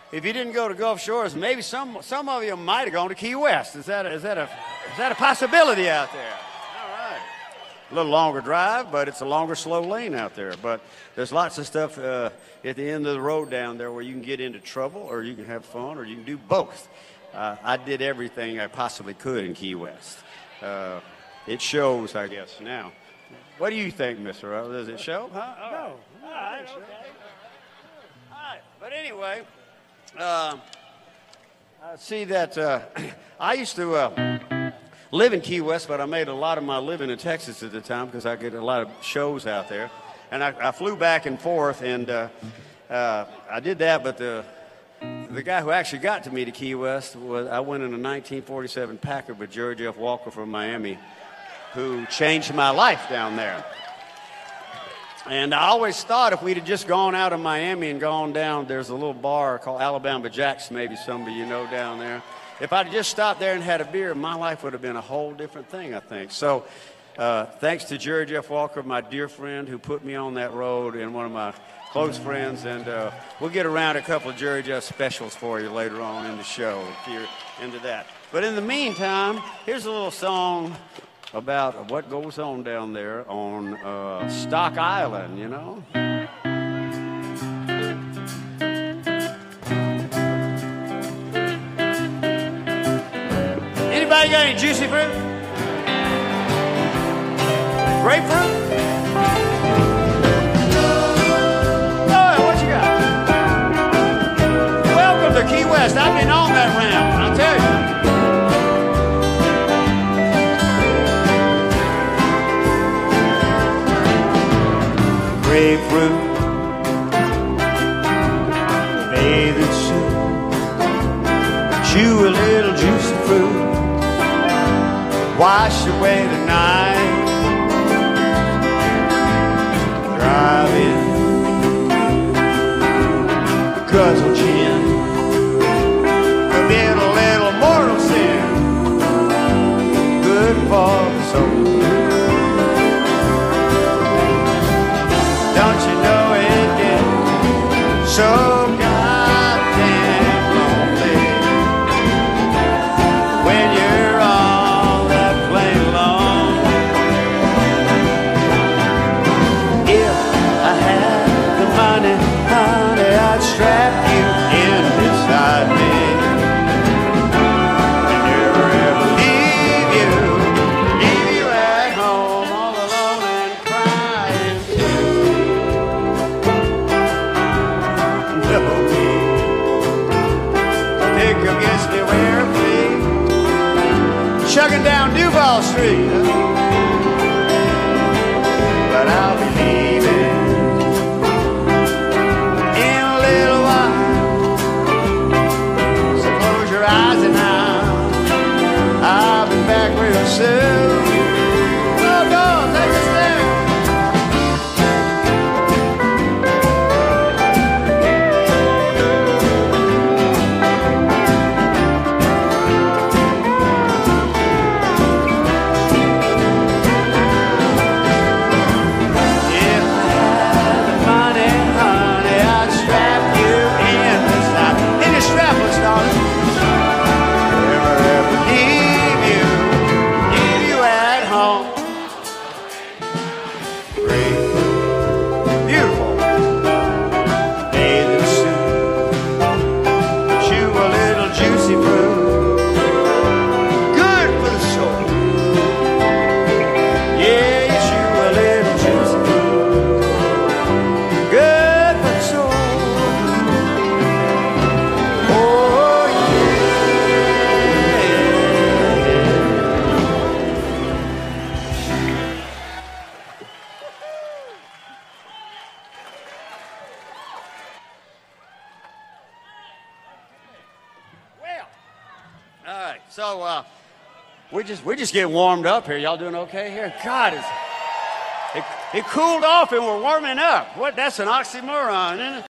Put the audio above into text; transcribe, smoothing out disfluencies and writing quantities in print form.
if you didn't go to Gulf Shores, maybe some of you might have gone to Key West. Is that a possibility out there? All right. A little longer drive, but it's a longer slow lane out there. But there's lots of stuff at the end of the road down there where you can get into trouble, or you can have fun, or you can do both. I did everything I possibly could in Key West. It shows, I guess, now. What do you think, Mr. Rose? Does it show? Huh? No. All right, okay. All right, but anyway, I see that I used to live in Key West, but I made a lot of my living in Texas at the time because I get a lot of shows out there. And I flew back and forth, and I did that, but the guy who actually got to me to Key West I went in a 1947 Packard with George F. Walker from Miami, who changed my life down there. And I always thought if we'd have just gone out of Miami and gone down, there's a little bar called Alabama Jack's, maybe some of you know down there. If I'd just stopped there and had a beer, my life would have been a whole different thing, I think. So thanks to George F. Walker, my dear friend who put me on that road, and one of my close friends, and we'll get around a couple of George F. specials for you later on in the show if you're into that. But in the meantime, here's a little song about what goes on down there on Stock Island, you know. Anybody got any juicy fruit? Grapefruit? Oh, what you got? Welcome to Key West. I've been on that ramp, I'll tell you. Grapefruit, bathe in soup, chew a little juicy fruit, wash away the night, drive in, guzzle gin, commit a little mortal sin, good for the soul. Don't you know it gets so goddamn lonely when you're on that plane alone? If I had the money, honey, I'd strap you in beside me and never ever leave you at home all alone and crying too. Pick against me where please, chugging down Duval Street, but I'll be leaving in a little while, so close your eyes and I'll be back real soon. Oh, go, take us there. So we're just getting warmed up here. Y'all doing okay here? God, it cooled off and we're warming up. What? That's an oxymoron, isn't it?